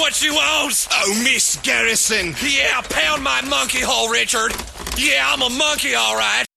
what you want? Oh, Miss Garrison. Yeah, pound my monkey hole, Richard. Yeah, I'm a monkey, all right.